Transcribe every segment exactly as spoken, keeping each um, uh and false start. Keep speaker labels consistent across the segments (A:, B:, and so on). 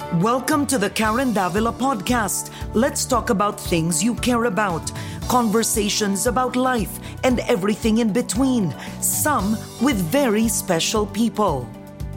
A: Welcome to the Karen Davila podcast. Let's talk about things you care about, conversations about life and everything in between, some with very special people.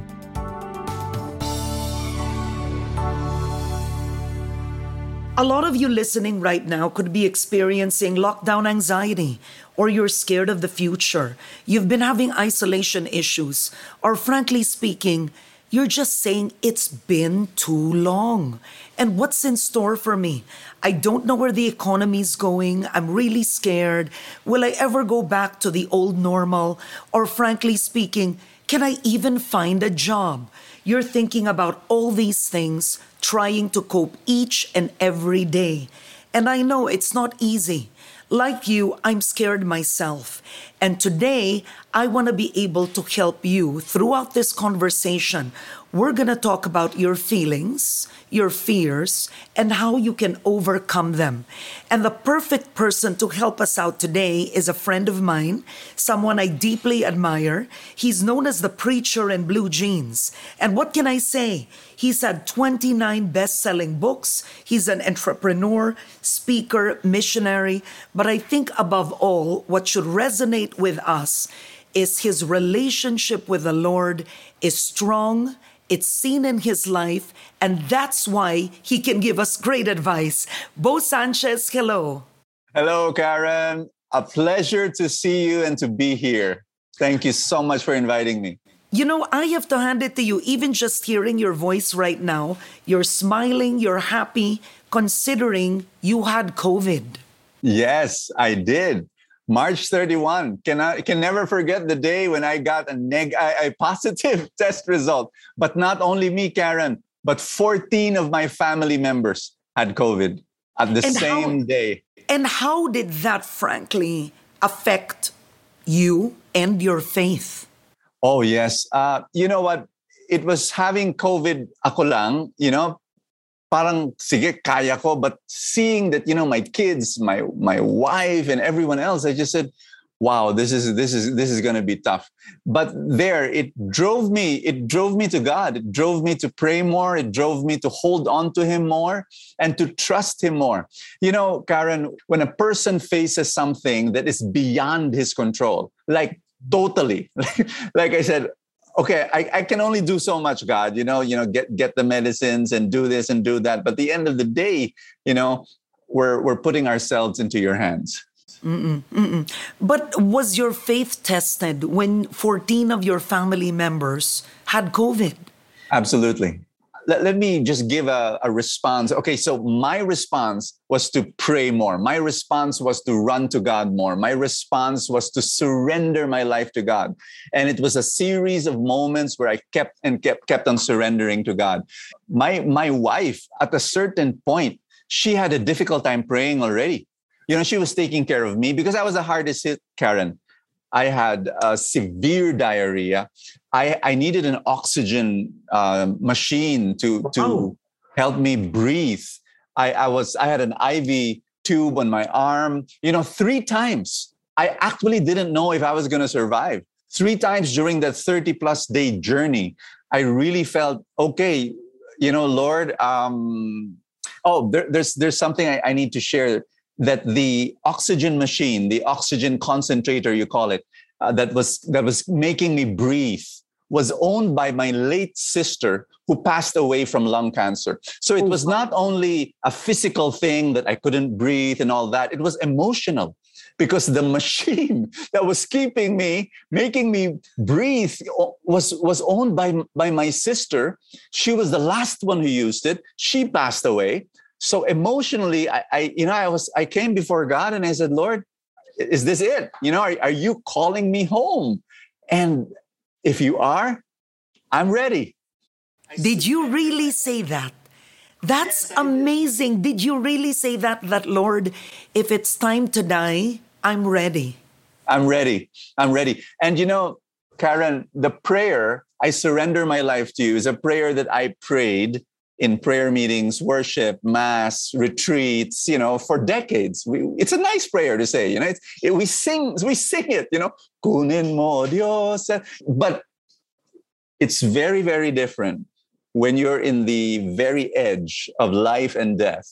A: A lot of you listening right now could be experiencing lockdown anxiety, or you're scared of the future. You've been having isolation issues, or frankly speaking, you're just saying it's been too long. And what's in store for me? I don't know where the economy's going. I'm really scared. Will I ever go back to the old normal? Or frankly speaking, can I even find a job? You're thinking about all these things, trying to cope each and every day. And I know it's not easy. Like you, I'm scared myself. And today, I want to be able to help you throughout this conversation. We're going to talk about your feelings, your fears, and how you can overcome them. And the perfect person to help us out today is a friend of mine, someone I deeply admire. He's known as the preacher in blue jeans. And what can I say? He's had twenty-nine best-selling books. He's an entrepreneur, speaker, missionary. But I think above all, what should resonate with us is his relationship with the Lord is strong. It's seen in his life, and that's why he can give us great advice. Bo Sanchez, hello.
B: Hello, Karen. A pleasure to see you and to be here. Thank you so much for inviting me.
A: You know, I have to hand it to you, even just hearing your voice right now, you're smiling, you're happy, considering you had COVID.
B: Yes, I did. March thirty-first. Can I can never forget the day when I got a neg a, a positive test result. But not only me, Karen, but fourteen of my family members had COVID at the
A: and
B: same
A: how,
B: day.
A: And how did that, frankly, affect you and your faith?
B: Oh, yes. Uh, you know what? It was having COVID ako lang, you know, parang, sige, kaya ko. But seeing that, you know, my kids, my my wife and everyone else, I just said, wow, this is this is this is going to be tough. But there, it drove me, it drove me to God. It drove me to pray more. It drove me to hold on to him more and to trust him more. You know, Karen, when a person faces something that is beyond his control, like totally, like I said, okay, I, I can only do so much, God, you know, you know, get get the medicines and do this and do that. But at the end of the day, you know, we're we're putting ourselves into your hands.
A: Mm-mm, mm-mm. But was your faith tested when fourteen of your family members had COVID?
B: Absolutely. Let, let me just give a, a response. Okay, so my response was to pray more. My response was to run to God more. My response was to surrender my life to God. And it was a series of moments where I kept and kept kept on surrendering to God. My my wife, at a certain point, she had a difficult time praying already. You know, she was taking care of me because I was the hardest hit, Karen. I had uh, severe diarrhea. I, I needed an oxygen uh, machine to, to
A: Wow.
B: help me breathe. I, I was I had an I V tube on my arm. You know, three times. I actually didn't know if I was going to survive. Three times during that thirty plus day journey, I really felt, okay, you know, Lord, um, oh, there, there's there's something I, I need to share. That the oxygen machine, the oxygen concentrator, you call it, uh, that was that was making me breathe, was owned by my late sister who passed away from lung cancer. So it was not only a physical thing that I couldn't breathe and all that, it was emotional because the machine that was keeping me, making me breathe was, was owned by, by my sister. She was the last one who used it. She passed away. So emotionally, I, I, you know, I was, I came before God and I said, Lord, is this it? You know, are, are you calling me home? And if you are, I'm ready.
A: Did you really say that? That's amazing. Did you really say that, that Lord, if it's time to die, I'm ready?
B: I'm ready. I'm ready. And you know, Karen, the prayer, I surrender my life to you, is a prayer that I prayed in prayer meetings, worship, mass, retreats, you know, for decades. We, it's a nice prayer to say, you know, it's, it, we sing, we sing it, you know, Kunin mo Dios. But it's very, very different when you're in the very edge of life and death,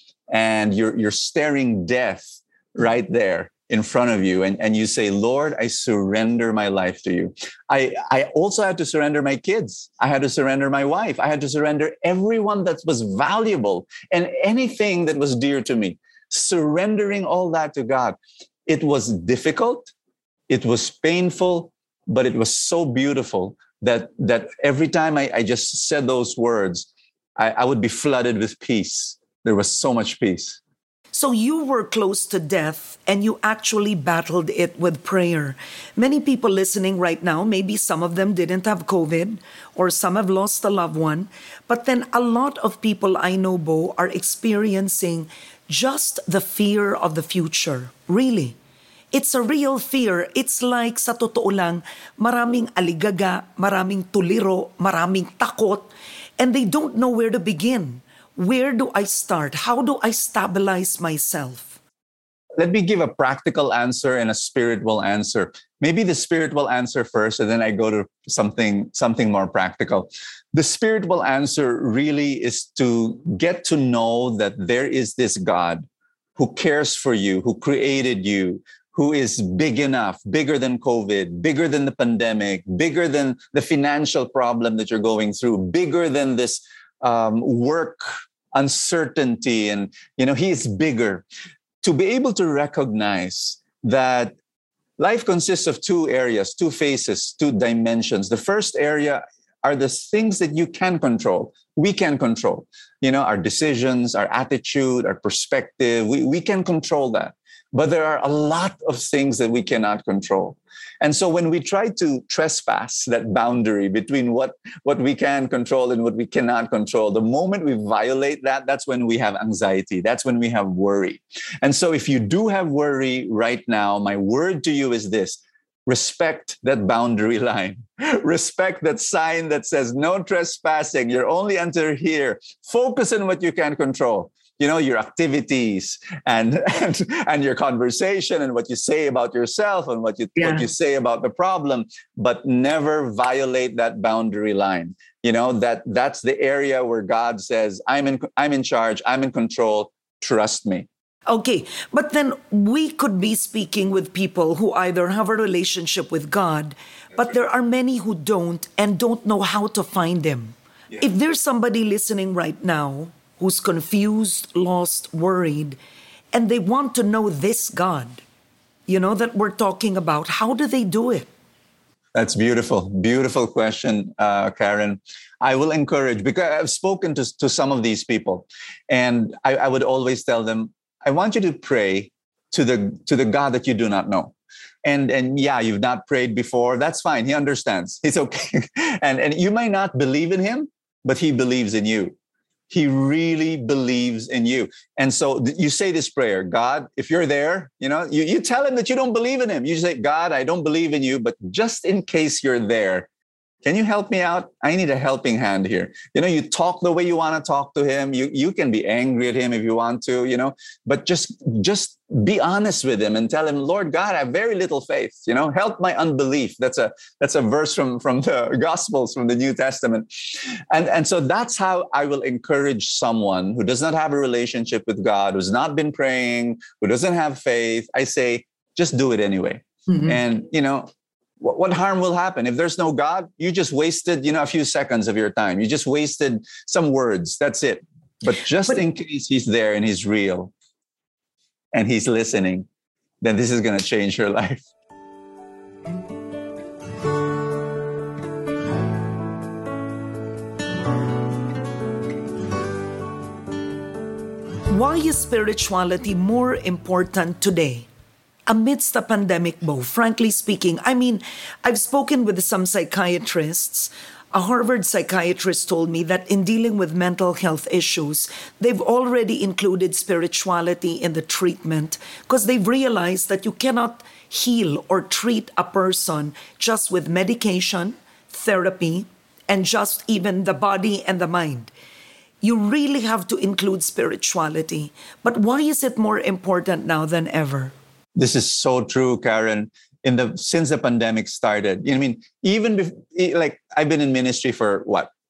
B: and you're you're staring death right there in front of you, and, and you say, Lord, I surrender my life to you. I, I also had to surrender my kids. I had to surrender my wife. I had to surrender everyone that was valuable and anything that was dear to me. Surrendering all that to God. It was difficult. It was painful, but it was so beautiful that, that every time I, I just said those words, I, I would be flooded with peace. There was so much peace.
A: So you were close to death and you actually battled it with prayer. Many people listening right now, maybe some of them didn't have COVID or some have lost a loved one. But then a lot of people I know, Bo, are experiencing just the fear of the future. Really. It's a real fear. It's like sa totoo lang, maraming aligaga, maraming tuliro, maraming takot, and they don't know where to begin. Where do I start? How do I stabilize myself?
B: Let me give a practical answer and a spiritual answer. Maybe the spiritual answer first, and then I go to something, something more practical. The spiritual answer really is to get to know that there is this God who cares for you, who created you, who is big enough, bigger than COVID, bigger than the pandemic, bigger than the financial problem that you're going through, bigger than this um, work uncertainty. And, you know, he is bigger. To be able to recognize that life consists of two areas, two phases, two dimensions. The first area are the things that you can control. We can control, you know, our decisions, our attitude, our perspective. We, we can control that. But there are a lot of things that we cannot control. And so when we try to trespass that boundary between what, what we can control and what we cannot control, the moment we violate that, that's when we have anxiety. That's when we have worry. And so if you do have worry right now, my word to you is this: respect that boundary line. Respect that sign that says no trespassing. You're only under here. Focus on what you can control. You know, your activities and, and and your conversation and what you say about yourself and what you yeah. what you say about the problem, but never violate that boundary line. You know, that that's the area where God says, I'm in I'm in charge, I'm in control, trust me.
A: Okay, but then we could be speaking with people who either have a relationship with God, but there are many who don't and don't know how to find him. Yeah. If there's somebody listening right now who's confused, lost, worried, and they want to know this God, you know, that we're talking about, how do they do it?
B: That's beautiful. Beautiful question, uh, Karen. I will encourage, because I've spoken to, to some of these people, and I, I would always tell them, I want you to pray to the to the God that you do not know. And and yeah, you've not prayed before. That's fine. He understands. It's okay. and and you might not believe in him, but he believes in you. He really believes in you. And so you say this prayer: God, if you're there, you know, you, you tell him that you don't believe in him. You say, God, I don't believe in you, but just in case you're there, can you help me out? I need a helping hand here. You know, you talk the way you want to talk to him. You you can be angry at him if you want to, you know, but just just be honest with him and tell him, Lord God, I have very little faith. You know, help my unbelief. That's a that's a verse from, from the Gospels, from the New Testament. And, and so that's how I will encourage someone who does not have a relationship with God, who's not been praying, who doesn't have faith. I say, just do it anyway. Mm-hmm. And, you know, what harm will happen? If there's no God, you just wasted, you know, a few seconds of your time. You just wasted some words. That's it. But just but, in case he's there and he's real and he's listening, then this is going to change your life.
A: Why is spirituality more important today? Amidst the pandemic, Bo, frankly speaking, I mean, I've spoken with some psychiatrists. A Harvard psychiatrist told me that in dealing with mental health issues, they've already included spirituality in the treatment because they've realized that you cannot heal or treat a person just with medication, therapy, and just even the body and the mind. You really have to include spirituality. But why is it more important now than ever?
B: This is so true, Karen. In the since the pandemic started, you know, I mean, even bef- like I've been in ministry for what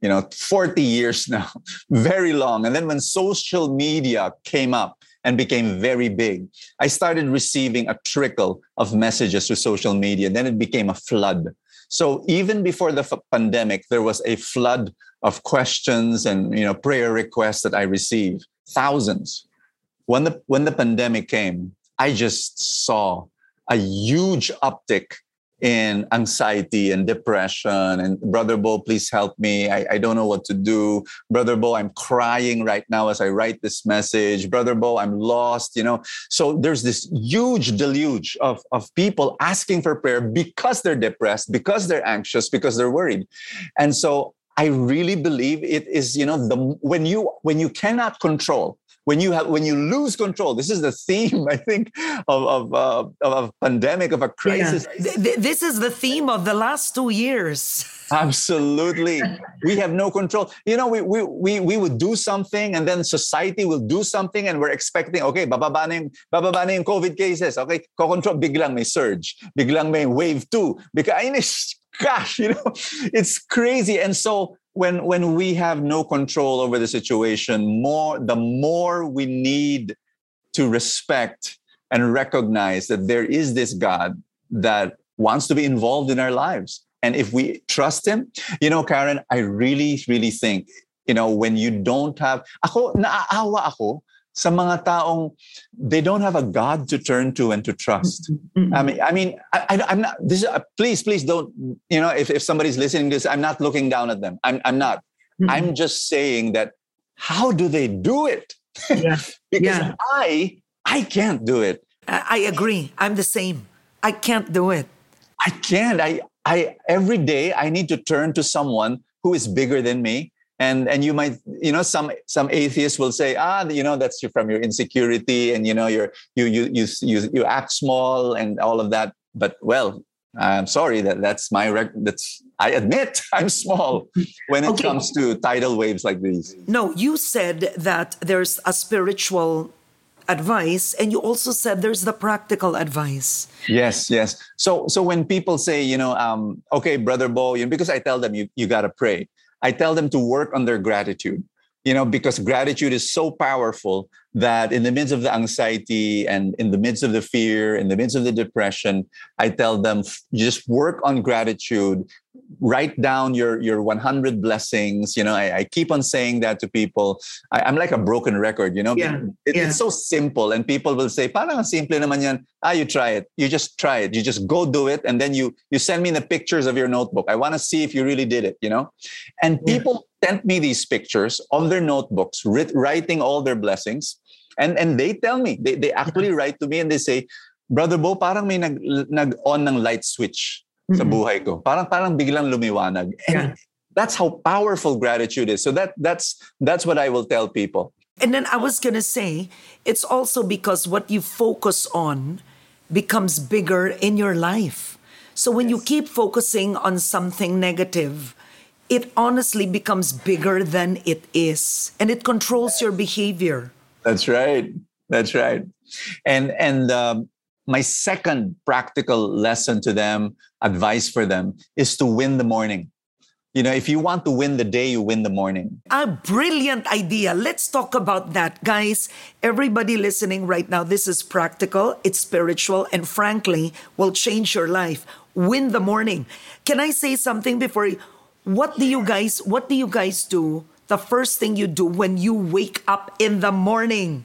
B: you know, forty years now, very long. And then when social media came up and became very big, I started receiving a trickle of messages through social media. Then it became a flood. So even before the f- pandemic, there was a flood of questions and, you know, prayer requests that I received, thousands. When the when the pandemic came, I just saw a huge uptick in anxiety and depression. And Brother Bo, please help me. I, I don't know what to do. Brother Bo, I'm crying right now as I write this message. Brother Bo, I'm lost, you know. So there's this huge deluge of, of people asking for prayer because they're depressed, because they're anxious, because they're worried. And so I really believe it is, you know, the when you when you cannot control, when you have when you lose control, this is the theme, I think, of of, uh, of a pandemic, of a crisis.
A: Yeah. Th- this is the theme of the last two years.
B: Absolutely. We have no control. You know, we, we we we would do something and then society will do something and we're expecting, okay, bababa na yung, bababa na yung COVID cases. Okay, ko-control, biglang may surge. Biglang may wave two. Because, gosh, you know, it's crazy. And so when when we have no control over the situation, more the more we need to respect and recognize that there is this God that wants to be involved in our lives. And if we trust him, you know, Karen, I really, really think, you know, when you don't have, ako, naaawa ako sa mga taong, they don't have a God to turn to and to trust. Mm-hmm. I mean, I mean, I, I, I'm not, this is, uh, please, please don't, you know, if, if somebody's listening to this, I'm not looking down at them. I'm, I'm not. Mm-hmm. I'm just saying that, how do they do it?
A: Yeah.
B: Because
A: yeah.
B: I, I can't do it.
A: I agree. I'm the same. I can't do it.
B: I can't. I, I, every day I need to turn to someone who is bigger than me. And, and you might, you know, some, some atheists will say, ah, you know, that's from your insecurity and, you know, you're, you, you, you, you, you act small and all of that. But well, I'm sorry that that's my, rec- that's, I admit I'm small when it okay. comes to tidal waves like these.
A: No, you said that there's a spiritual advice and you also said there's the practical advice.
B: Yes, yes. So so when people say, you know, um, okay, Brother Bo, you know, because I tell them you, you got to pray. I tell them to work on their gratitude, you know, because gratitude is so powerful that in the midst of the anxiety and in the midst of the fear, in the midst of the depression, I tell them just work on gratitude. Write down your your one hundred blessings. You know, I, I keep on saying that to people. I, I'm like a broken record, you know.
A: Yeah,
B: it,
A: yeah.
B: It's so simple. And people will say, parang simple naman yan. Ah, you try it. You just try it. You just go do it. And then you you send me the pictures of your notebook. I want to see if you really did it, you know. And people yeah. sent me these pictures of their notebooks, writ- writing all their blessings. And and they tell me, they, they actually write to me and they say, Brother Bo, parang may nag, nag-on ng light switch sa buhay ko. Parang parang biglang lumiwanag. And yeah. that's how powerful gratitude is. So that that's that's what I will tell people.
A: And then I was going to say, it's also because what you focus on becomes bigger in your life. So when yes. you keep focusing on something negative, it honestly becomes bigger than it is. And it controls your behavior.
B: That's right. That's right. And and um, my second practical lesson to them, advice for them, is to win the morning. You know, if you want to win the day, you win the morning.
A: A brilliant idea. Let's talk about that. Guys, everybody listening right now, this is practical, it's spiritual, and frankly, will change your life. Win the morning. Can I say something before you? What do you guys, what do you guys do? The first thing you do when you wake up in the morning?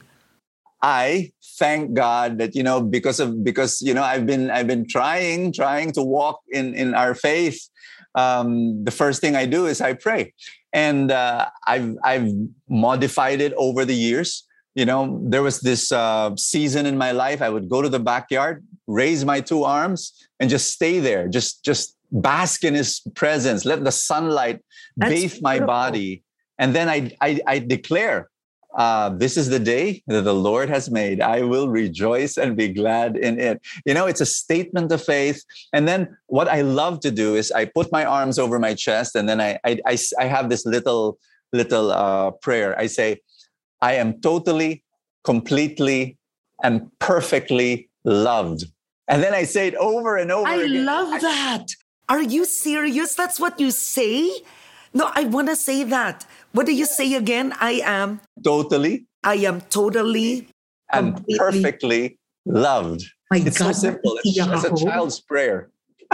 B: I thank God that, you know, because of, because, you know, I've been, I've been trying, trying to walk in, in our faith. Um, the first thing I do is I pray. And uh, I've, I've modified it over the years. You know, there was this uh, season in my life, I would go to the backyard, raise my two arms and just stay there. Just, just bask in his presence. Let the sunlight That's bathe beautiful. My body. And then I, I, I declare, uh, this is the day that the Lord has made. I will rejoice and be glad in it. You know, it's a statement of faith. And then what I love to do is I put my arms over my chest and then I, I, I, I have this little, little uh, prayer. I say, I am totally, completely, and perfectly loved. And then I say it over and over
A: I
B: again.
A: love that. Are you serious? That's what you say? No, I want to say that. What do you say again? I am,
B: Totally
A: I am totally,
B: and
A: completely.
B: perfectly loved.
A: My
B: It's so
A: God,
B: simple. It's,
A: naiiyak
B: it's a
A: ako.
B: child's prayer.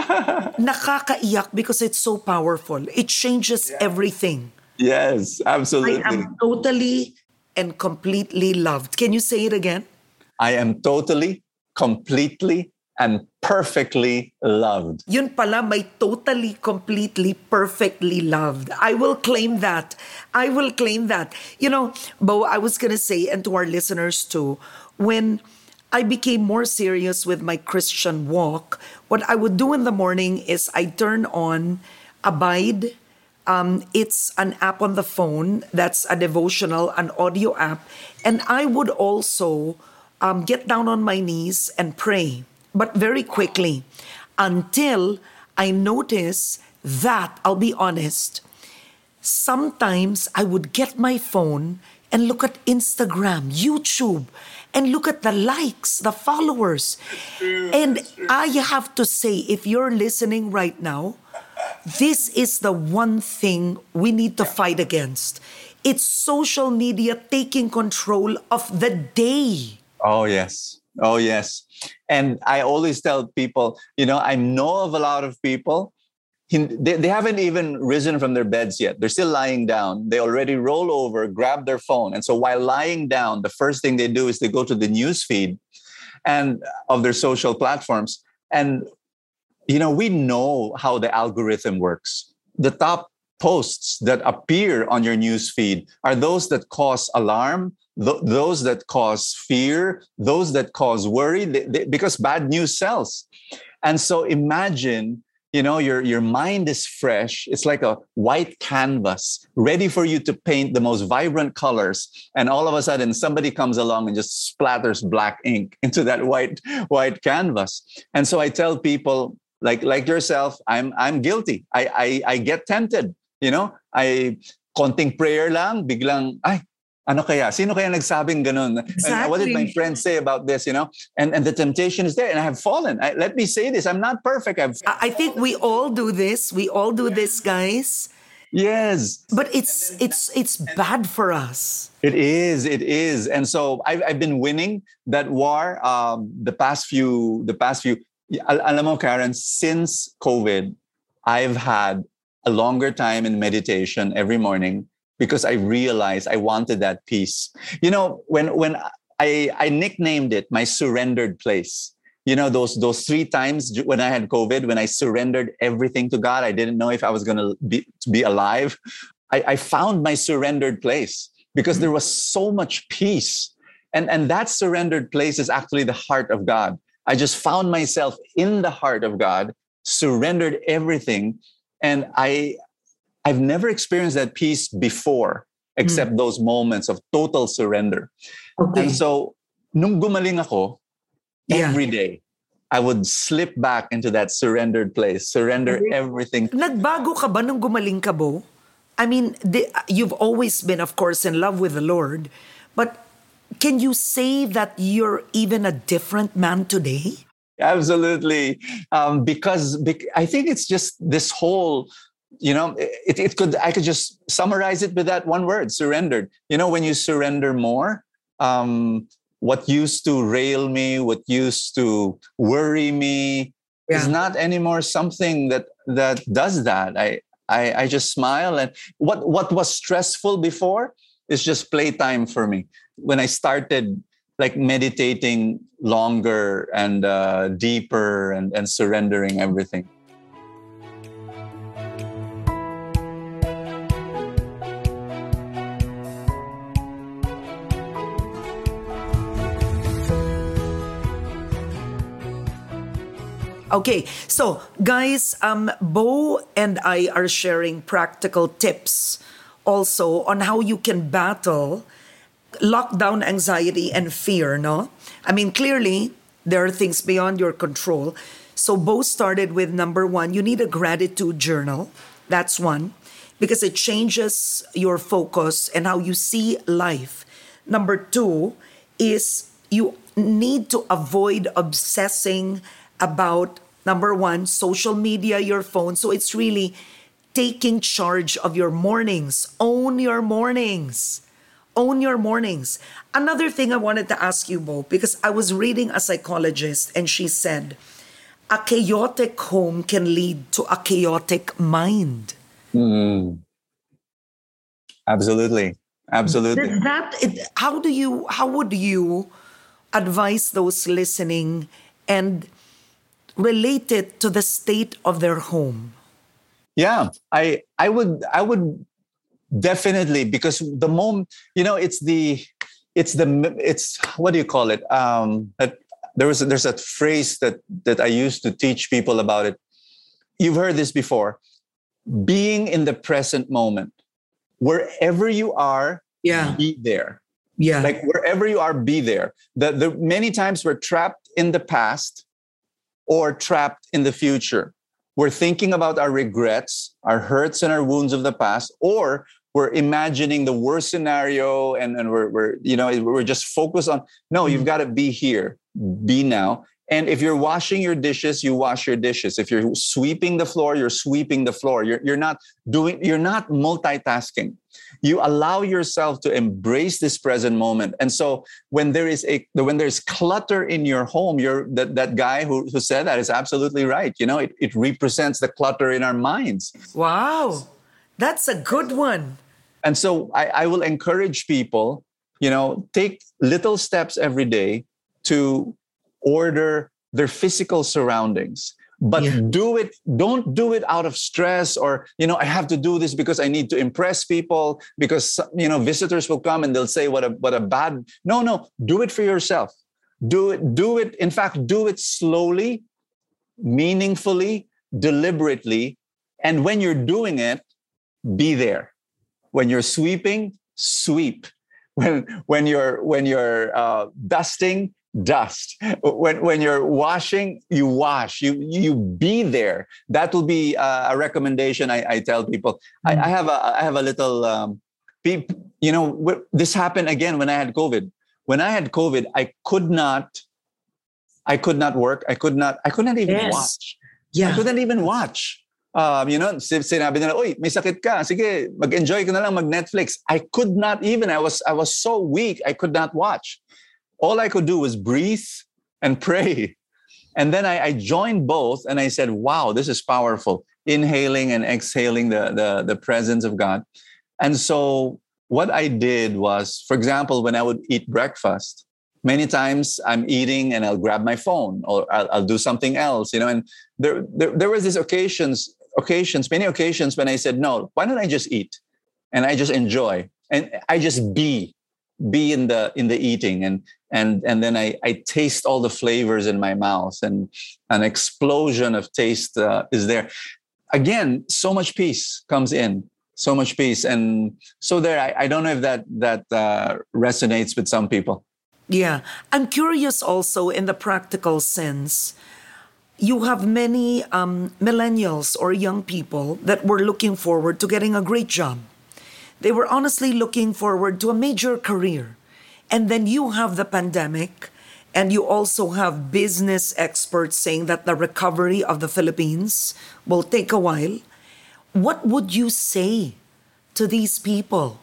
A: Nakakaiyak because it's so powerful. It changes everything.
B: Yes,
A: I
B: absolutely.
A: am totally and completely loved. Can you say it again?
B: I am totally, completely, and perfectly loved.
A: Yun pala, may totally, completely, perfectly loved. I will claim that. I will claim that. You know, Bo, I was going to say, and to our listeners too, when I became more serious with my Christian walk, what I would do in the morning is I turn on Abide. Um, it's an app on the phone that's a devotional, an audio app. And I would also um, get down on my knees and pray, but very quickly until I notice that, I'll be honest, sometimes I would get my phone and look at Instagram, YouTube, and look at the likes, the followers. And I have to say, if you're listening right now, this is the one thing we need to fight against. It's social media taking control of the day.
B: Oh, yes. Oh, yes. And I always tell people, you know, I know of a lot of people, they, they haven't even risen from their beds yet. They're still lying down. They already roll over, grab their phone. And so while lying down, the first thing they do is they go to the news feed and of their social platforms. And, you know, we know how the algorithm works. The top posts that appear on your news feed are those that cause alarm, th- those that cause fear, those that cause worry, they, they, because bad news sells. And so imagine, you know, your, your mind is fresh. It's like a white canvas ready for you to paint the most vibrant colors. And all of a sudden, somebody comes along and just splatters black ink into that white, white canvas. And so I tell people, like, like yourself, I'm, I'm guilty. I, I, I get tempted. You know, I, konting prayer lang, biglang, ay, ano kaya? Sino kaya nagsabing ganun?
A: Exactly.
B: And what did my friends say about this, you know? And, and the temptation is there, and I have fallen. I, let me say this, I'm not perfect. I've
A: I I think we all do this. We all do this, guys.
B: Yes.
A: But it's it's it's bad for us.
B: It is, it is. And so I've, I've been winning that war um, the past few, the past few, al- alam mo, Karen, since COVID, I've had a longer time in meditation every morning because I realized I wanted that peace. You know, when when I I nicknamed it my surrendered place. You know, those those three times when I had COVID, when I surrendered everything to God, I didn't know if I was going to be to be alive. I, I found my surrendered place because there was so much peace, and and that surrendered place is actually the heart of God. I just found myself in the heart of God, surrendered everything, and I I've never experienced that peace before, except mm. those moments of total surrender. Okay. And so, nung gumaling ako, yeah. every day, I would slip back into that surrendered place, surrender okay. everything.
A: Nagbago ka ba nung gumaling ka, Bo? I mean, the, you've always been, of course, in love with the Lord, but can you say that you're even a different man today?
B: Absolutely. Um, because bec- I think it's just this whole... You know, it, it could, I could just summarize it with that one word, surrendered. You know, when you surrender more, um, what used to rail me, what used to worry me yeah. is not anymore something that, that does that. I, I, I just smile, and what, what was stressful before is just playtime for me. When I started like meditating longer and uh, deeper and, and surrendering everything.
A: Okay, so guys, um, Bo and I are sharing practical tips also on how you can battle lockdown anxiety and fear, no? I mean, clearly, there are things beyond your control. So Bo started with number one, you need a gratitude journal. That's one, because it changes your focus and how you see life. Number two is you need to avoid obsessing about, number one, social media, your phone. So it's really taking charge of your mornings. Own your mornings. Own your mornings. Another thing I wanted to ask you, Bo, because I was reading a psychologist and she said, a chaotic home can lead to a chaotic mind.
B: Mm. Absolutely. Absolutely.
A: Does that, it, how do you, how would you advise those listening and relate it to the state of their home?
B: Yeah, I I would I would definitely, because the moment, you know, it's the it's the it's what do you call it? Um, that there was there's a phrase that that I used to teach people about it. You've heard this before. Being in the present moment, wherever you are,
A: Yeah.
B: be there.
A: Yeah.
B: Like wherever you are, be there. The the many times we're trapped in the past or trapped in the future. We're thinking about our regrets, our hurts and our wounds of the past, or we're imagining the worst scenario and, and we're, we're, you know, we're just focused on, no, mm-hmm. You've got to be here, be now. And if you're washing your dishes, you wash your dishes. If you're sweeping the floor, you're sweeping the floor. You're, you're not doing, you're not multitasking. You allow yourself to embrace this present moment. And so when there is a, when there's clutter in your home, you're that, that guy who, who said that is absolutely right. You know, it, it represents the clutter in our minds.
A: Wow. That's a good one.
B: And so I, I will encourage people, you know, take little steps every day to order their physical surroundings, but yeah. do it, don't do it out of stress or, you know, I have to do this because I need to impress people because, you know, visitors will come and they'll say what a, what a bad, no, no, do it for yourself. Do it, do it. In fact, do it slowly, meaningfully, deliberately. And when you're doing it, be there. When you're sweeping, sweep. When, when you're, when you're uh, dusting, dust. When when you're washing, you wash. You you be there. That will be uh, a recommendation. I, I tell people. Mm-hmm. I, I have a I have a little. Um, pe- you know, this happened again when I had COVID. When I had COVID, I could not. I could not work. I could not. I could not even yes. watch. Yeah. I couldn't even watch. Um, you know, sinabi nila, "Oy, may sakit ka. Sige, mag-enjoy ka na lang mag-Netflix." I could not even. I was I was so weak. I could not watch. All I could do was breathe and pray. And then I, I joined both and I said, wow, this is powerful. Inhaling and exhaling the, the, the presence of God. And so what I did was, for example, when I would eat breakfast, many times I'm eating and I'll grab my phone or I'll, I'll do something else, you know, and there, there, there was these occasions, occasions, many occasions when I said, no, why don't I just eat? And I just enjoy and I just be. be in the in the eating and and and then I, I taste all the flavors in my mouth and an explosion of taste uh, is there. Again, so much peace comes in, so much peace. And so there, I, I don't know if that that uh, resonates with some people.
A: Yeah. I'm curious also in the practical sense, you have many um, millennials or young people that were looking forward to getting a great job. They were honestly looking forward to a major career. And then you have the pandemic, and you also have business experts saying that the recovery of the Philippines will take a while. What would you say to these people,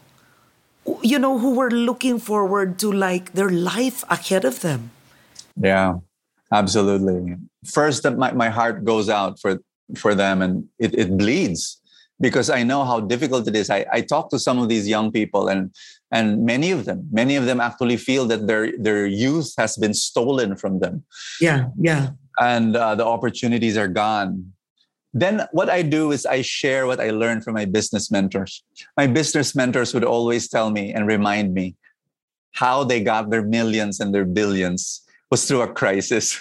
A: you know, who were looking forward to like their life ahead of them?
B: Yeah, absolutely. First, that my, my heart goes out for, for them and it, it bleeds. Because I know how difficult it is. I, I talk to some of these young people and and many of them, many of them actually feel that their, their youth has been stolen from them.
A: Yeah, yeah.
B: And uh, the opportunities are gone. Then what I do is I share what I learned from my business mentors. My business mentors would always tell me and remind me how they got their millions and their billions was through a crisis.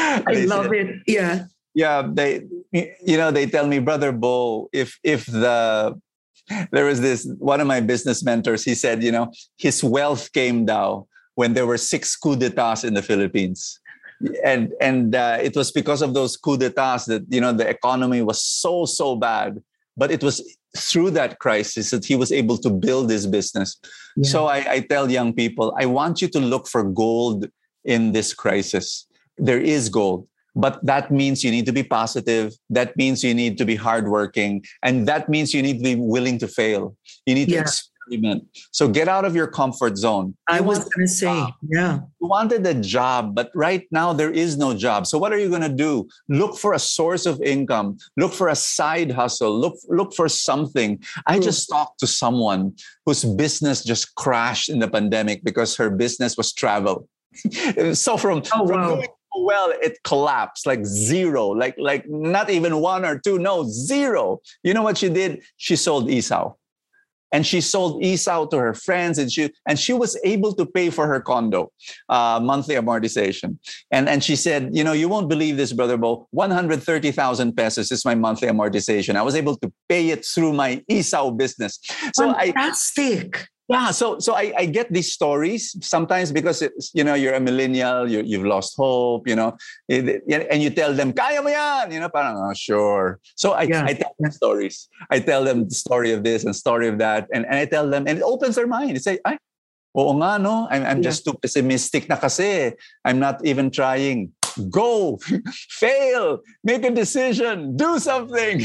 A: I love said, it. Yeah.
B: Yeah, they, you know, they tell me, Brother Bo, if if the, there was this, one of my business mentors, he said, you know, his wealth came down when there were six coups d'etats in the Philippines. And and uh, it was because of those coups d'etats that, you know, the economy was so, so bad. But it was through that crisis that he was able to build his business. Yeah. So I, I tell young people, I want you to look for gold in this crisis. There is gold. But that means you need to be positive. That means you need to be hardworking. And that means you need to be willing to fail. You need to
A: Yeah.
B: experiment. So get out of your comfort zone.
A: I
B: You
A: was
B: want
A: going to say, yeah.
B: you wanted a job, but right now there is no job. So what are you going to do? Look for a source of income. Look for a side hustle. Look, look for something. I
A: True.
B: just talked to someone whose business just crashed in the pandemic because her business was travel. So from,
A: Oh,
B: from
A: wow.
B: doing so well, it collapsed like zero, like, like not even one or two, no, zero. You know what she did? She sold Isaw. And she sold Isaw to her friends, and she and she was able to pay for her condo, uh, monthly amortization. And and she said, you know, you won't believe this, Brother Bo. one hundred thirty thousand pesos is my monthly amortization. I was able to pay it through my Isaw business. So I
A: Fantastic.
B: yeah, so so I, I get these stories sometimes because it's, you know, you're a millennial, you, you've lost hope, you know, it- and you tell them, kaya mo yan, you know, parang, oh, sure. So I,
A: Yeah.
B: I tell them stories. I tell them the story of this and story of that, and, and I tell them, and it opens their mind. It's like, ay, oo nga, no, I'm, I'm
A: Yeah.
B: just too pessimistic na kasi. I'm not even trying. Go, fail, make a decision, do something.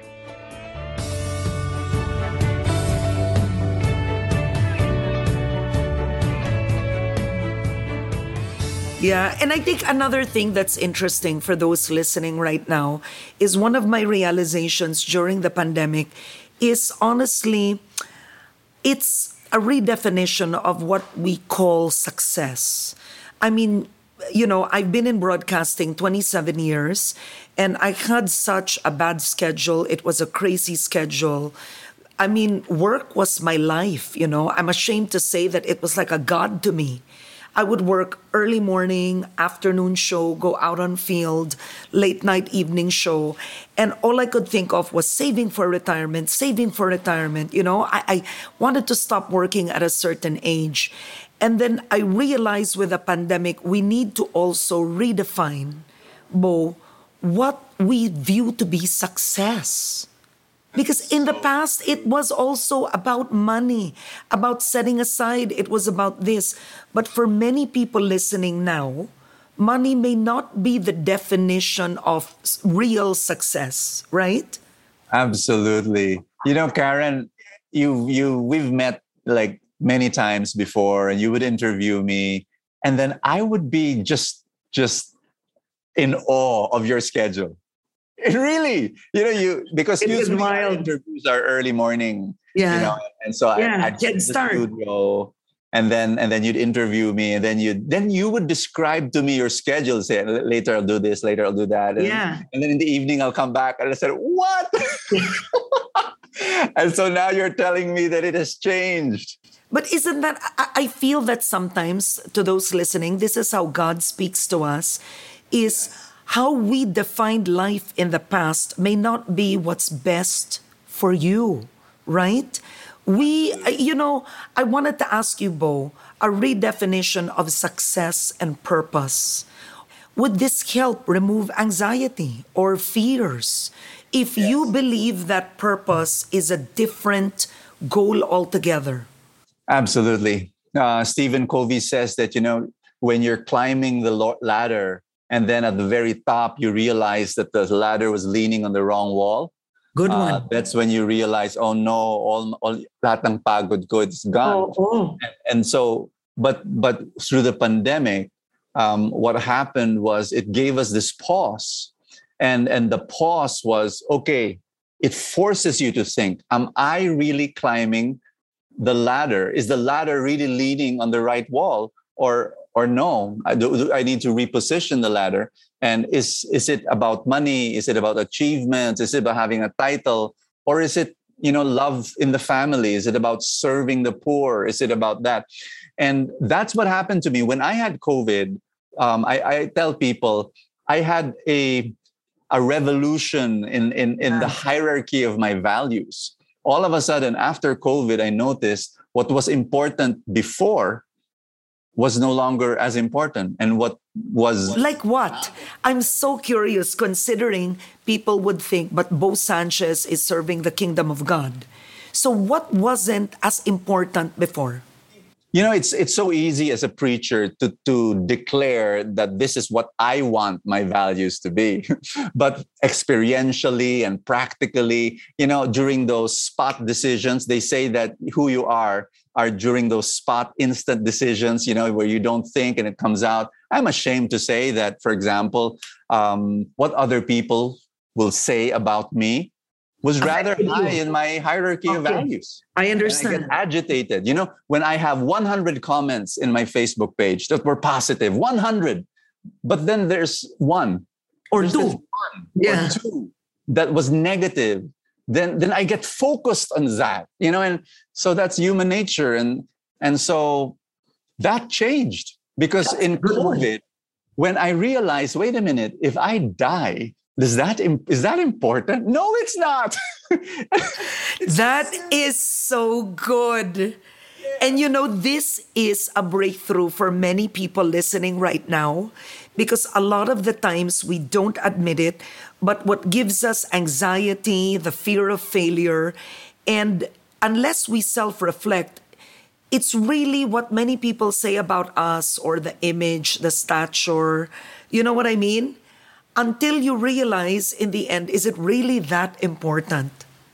A: Yeah, and I think another thing that's interesting for those listening right now is one of my realizations during the pandemic is honestly, it's a redefinition of what we call success. I mean, you know, I've been in broadcasting twenty-seven years and I had such a bad schedule. It was a crazy schedule. I mean, work was my life, you know. I'm ashamed to say that it was like a god to me. I would work early morning, afternoon show, go out on field, late night evening show. And all I could think of was saving for retirement, saving for retirement. You know, I, I wanted to stop working at a certain age. And then I realized with the pandemic, we need to also redefine, Bo, what we view to be success. Because in the past, it was also about money, about setting aside, it was about this. But for many people listening now, money may not be the definition of s- real success, right?
B: Absolutely. You know, Karen, you you we've met like many times before, and you would interview me, and then I would be just just in awe of your schedule. Really, you know, you because
A: It was
B: usually our
A: wild.
B: interviews are early morning, you
A: Yeah.
B: know, and so I,
A: Yeah,
B: I'd get
A: head
B: to the
A: start.
B: studio, and then and then you'd interview me, and then you then you would describe to me your schedule. Say later I'll do this, later I'll do that, and,
A: Yeah.
B: and then in the evening I'll come back, and I said, what? And so now you're telling me that it has changed.
A: But isn't that, I, I feel that sometimes to those listening, this is how God speaks to us, is how we defined life in the past may not be what's best for you, right? We, uh, you know, I wanted to ask you, Bo, a redefinition of success and purpose. Would this help remove anxiety or fears if you believe that purpose is a different goal altogether?
B: Absolutely. Uh, Stephen Covey says that, you know, when you're climbing the lo- ladder and then at the very top, you realize that the ladder was leaning on the wrong wall.
A: Good
B: Uh,
A: one.
B: that's when you realize, oh no, all, all lahat ng pagod ko, it's gone.
A: Oh, oh.
B: And so, but but through the pandemic, um, what happened was it gave us this pause, and and the pause was okay. It forces you to think: am I really climbing the ladder? Is the ladder really leaning on the right wall, or or no? I do, do I need to reposition the ladder? And is is it about money? Is it about achievements? Is it about having a title, or is it, you know, love in the family? Is it about serving the poor? Is it about that? And that's what happened to me when I had COVID. Um, I, I tell people I had a a revolution in, in, in the hierarchy of my values. All of a sudden, after COVID, I noticed what was important before was no longer as important. And what was
A: Like what? I'm so curious considering people would think, but Bo Sanchez is serving the kingdom of God. So what wasn't as important before?
B: You know, it's it's so easy as a preacher to to declare that this is what I want my values to be. But experientially and practically, you know, during those spot decisions, they say that who you are are during those spot instant decisions, you know, where you don't think and it comes out. I'm ashamed to say that, for example, um, what other people will say about me was rather high in my hierarchy okay. of values.
A: I understand.
B: And I get agitated. You know, when I have one hundred comments in my Facebook page that were positive, one hundred, but then there's one
A: or
B: there's
A: two,
B: one
A: yeah.
B: or two that was negative, then then I get focused on that, you know, and so that's human nature. And and so that changed because that's in COVID, when I realized, wait a minute, if I die, Is that is that important? No, it's not.
A: That is so good. And you know, this is a breakthrough for many people listening right now, because a lot of the times we don't admit it, but what gives us anxiety, the fear of failure, and unless we self-reflect, it's really what many people say about us, or the image, the stature. You know what I mean? Until you realize in the end, is it really that important?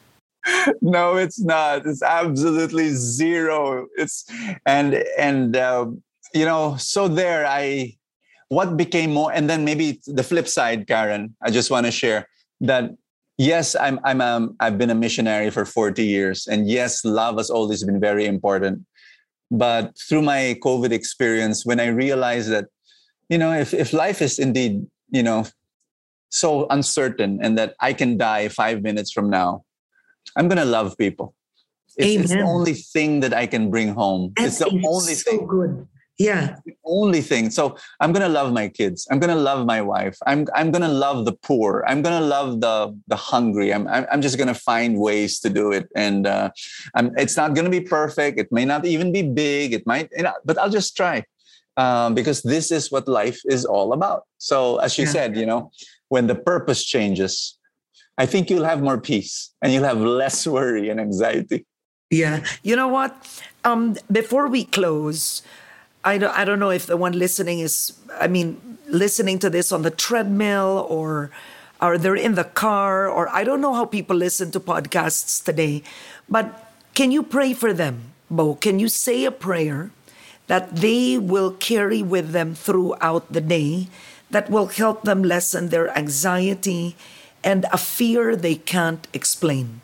B: No, it's not. It's absolutely zero. It's and and uh, you know, so there I what became more, and then maybe the flip side, Karen, I just want to share that yes, I'm I'm um, I've been a missionary for forty years, and yes, love has always been very important. But through my COVID experience, when I realized that, you know, if if life is indeed, you know, so uncertain and that I can die five minutes from now, I'm going to love people. It's, it's the only thing that I can bring home.
A: That's
B: it's the only
A: so
B: thing.
A: Good. Yeah.
B: It's the only thing. So I'm going to love my kids. I'm going to love my wife. I'm I'm going to love the poor. I'm going to love the the hungry. I'm I'm, I'm just going to find ways to do it. And uh, I'm, it's not going to be perfect. It may not even be big. It might, you know, but I'll just try. Um, because this is what life is all about. So as you yeah. said, you know, when the purpose changes, I think you'll have more peace and you'll have less worry and anxiety.
A: Yeah. You know what? Um, before we close, I don't, I don't know if the one listening is, I mean, listening to this on the treadmill, or or they're in the car, or I don't know how people listen to podcasts today, but can you pray for them, Bo? Can you say a prayer that they will carry with them throughout the day, that will help them lessen their anxiety and a fear they can't explain?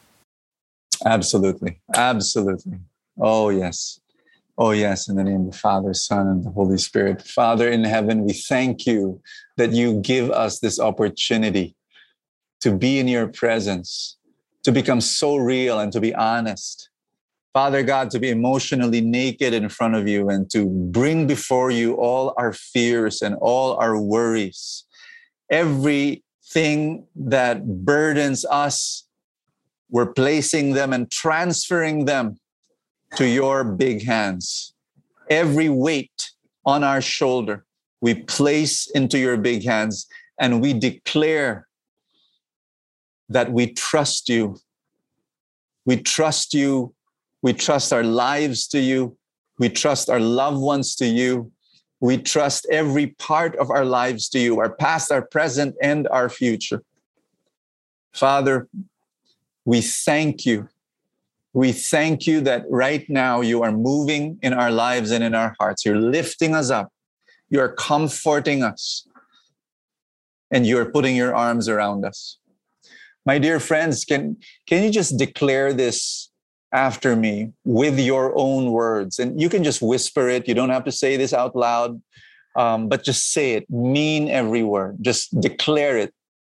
B: Absolutely. Absolutely. Oh, yes. Oh, yes. In the name of the Father, Son, and the Holy Spirit. Father in heaven, we thank you that you give us this opportunity to be in your presence, to become so real and to be honest. Father God, to be emotionally naked in front of you and to bring before you all our fears and all our worries, everything that burdens us, we're placing them and transferring them to your big hands. Every weight on our shoulder, we place into your big hands, and we declare that we trust you. We trust you. We trust our lives to you. We trust our loved ones to you. We trust every part of our lives to you, our past, our present, and our future. Father, we thank you. We thank you that right now you are moving in our lives and in our hearts. You're lifting us up. You're comforting us. And you're putting your arms around us. My dear friends, can, can you just declare this after me with your own words? And you can just whisper it. You don't have to say this out loud, um, but just say it. Mean every word. Just declare it.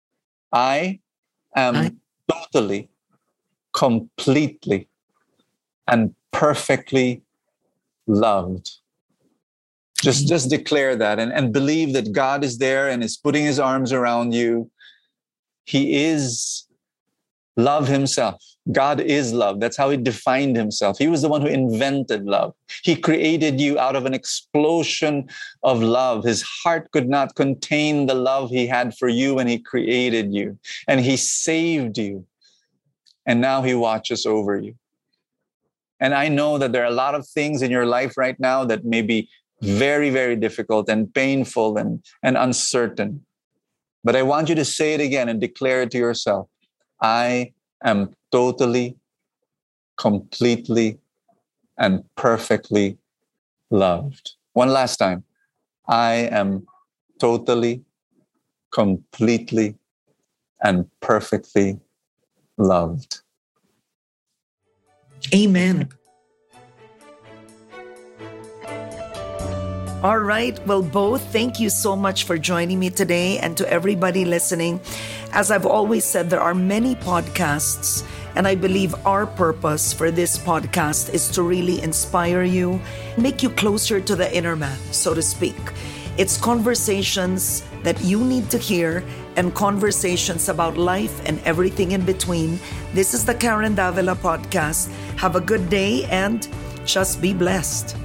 B: I am I- totally, completely, and perfectly loved. Just, just declare that and, and believe that God is there and is putting his arms around you. He is love himself. God is love. That's how he defined himself. He was the one who invented love. He created you out of an explosion of love. His heart could not contain the love he had for you when he created you. And he saved you. And now he watches over you. And I know that there are a lot of things in your life right now that may be very, very difficult and painful and, and uncertain. But I want you to say it again and declare it to yourself. I am totally, completely, and perfectly loved. One last time. I am totally, completely, and perfectly loved.
A: Amen. All right. Well, both, thank you so much for joining me today, and to everybody listening. As I've always said, there are many podcasts, and I believe our purpose for this podcast is to really inspire you, make you closer to the inner man, so to speak. It's conversations that you need to hear and conversations about life and everything in between. This is the Karen Davila Podcast. Have a good day and just be blessed.